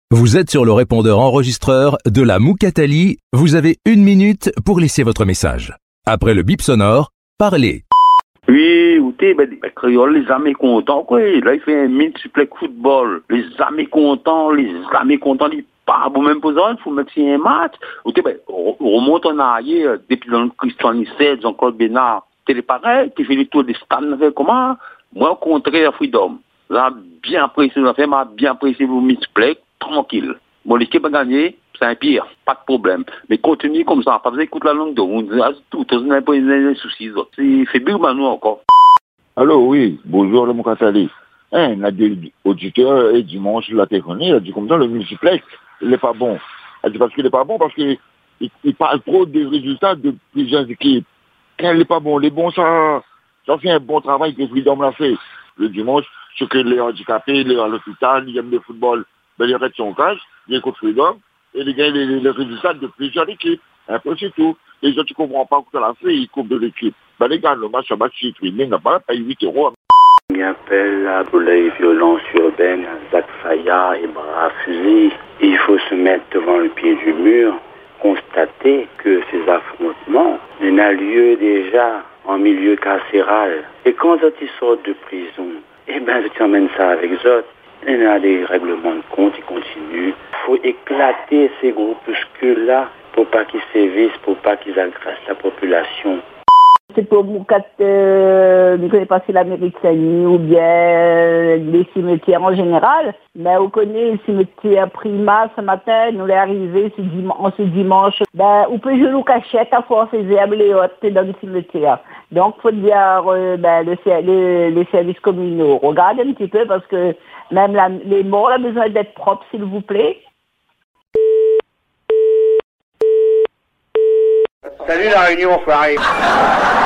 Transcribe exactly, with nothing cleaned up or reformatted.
Vous êtes sur le répondeur enregistreur de la Moukatali. Vous avez une minute pour laisser votre message. Après le bip sonore, parlez. Oui, ou t'es, ben, ben, créole, les amis contents, quoi. Là, il fait un multiplex football. Les amis contents, les amis contents, ils pas bon même pour ça, il faut mettre un match. Ou t'es, ben, on remonte en arrière, depuis dans le Christian Nisset, Jean-Claude Bénard. T'es pareil, tu fais le tour des stades, comment? Moi, au contraire, Freedom. Là, bien apprécié, la fait, m'a bien apprécié vos multiplex, tranquille. Bon, l'équipe a gagné, c'est un pire, pas de problème. Mais continue comme ça, pas besoin d'écouter la langue de vous, tout, vous n'avez pas de soucis. C'est fait bien nous encore. Allô, oui, bonjour le Moukatali. Hein, il a des auditeurs et dimanche, la téléphonie, il a dit comme ça, le multiplex, il n'est pas bon. Il a dit parce qu'il n'est pas bon, parce qu'il il, il parle trop des résultats de plusieurs équipes. Quand il n'est pas bon, les bons, ça, ça fait un bon travail que Freedom l'a fait. Le dimanche, ce que les handicapés, les à l'hôpital, ils aiment le football, ben, ils restent son cage, ils écoutent Freedom, et ils gagnent les, les, les résultats de plusieurs équipes. Un peu c'est tout. Les gens qui ne comprennent pas ce qu'on a fait, ils coupent de l'équipe. Ben, les gars, le match à match, c'est streaming, n'a pas payé huit euros. Il appelle à les violences urbaines, Zach Faya et bras fusés. Il faut se mettre devant le pied du mur, constater que ces affrontements n'ont lieu déjà en milieu carcéral. Et quand ils sortent de prison, eh bien, tu emmènes ça avec eux. Il y a des règlements de compte, ils continuent. Il faut éclater ces groupuscules-là pour pas qu'ils sévissent, pour pas qu'ils agressent la population. C'est pour Moukat, euh, ne connaît pas si l'Amérique Saint-Denis ou bien euh, les cimetières en général, mais on connaît le cimetière Prima ce matin, nous l'est arrivé ce dimanche, ce dimanche. Ben, on peut jouer nos cachettes à force des herbes les hautes dans le cimetière. Donc, faut dire, euh, ben, le, le, les services communaux. Regardez un petit peu parce que même la, les morts ont besoin d'être propres, s'il vous plaît. Salut la Réunion, foiré.